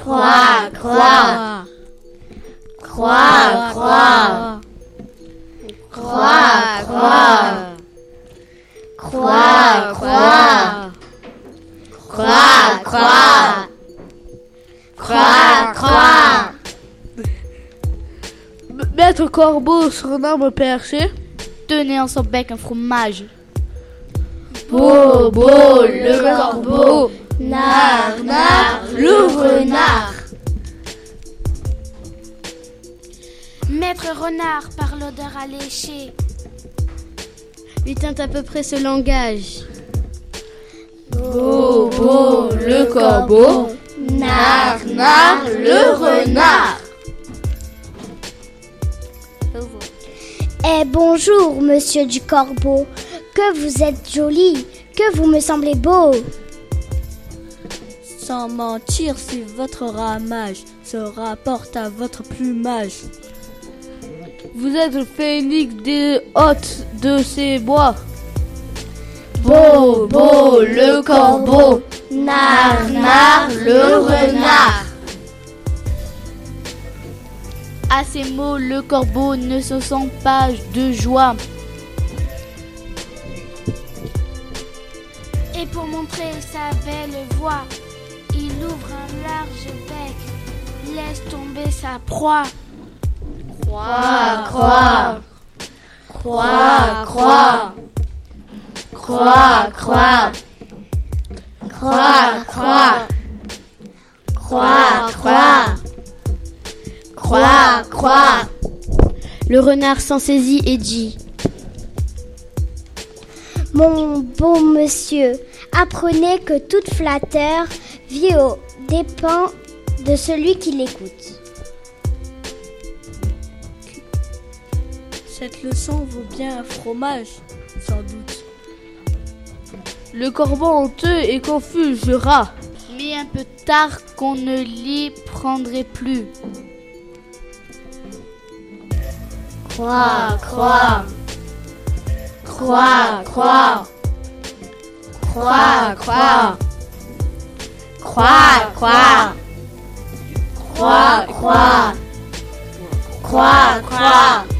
Croix, croix. Croix, croix. Croix, croix. Croix, croix. Croix, croix. Croix, croix. Maître Corbeau sur un arbre perché tenait en son bec un fromage. Bobo, le corbeau. Nar, nar, le renard. Maître renard par l'odeur alléchée lui tint à peu près ce langage. Bobo, le corbeau. Nar, nar, le renard. Eh bonjour, monsieur du corbeau. Que vous êtes joli, que vous me semblez beau. Sans mentir, si votre ramage se rapporte à votre plumage. Vous êtes le phénix des hôtes de ces bois. Bobo, le corbeau. Nar, nar, le renard. À ces mots, le corbeau ne se sent pas de joie. et pour montrer sa belle voix, il ouvre un large bec, laisse tomber sa proie. Croix, croix, croix, croix, croix, croix, croix, croix, croix, croix, croix, croix. Le renard s'en saisit et dit: Mon beau monsieur, apprenez que tout flatteur vit aux dépens de celui qui l'écoute. Cette leçon vaut bien un fromage, sans doute. Le corbeau honteux et confus jura: mais un peu tard qu'on ne l'y prendrait plus. Croix, croix, croix, croix, croix, croix, croix, croix, croix, croix, croix, croix.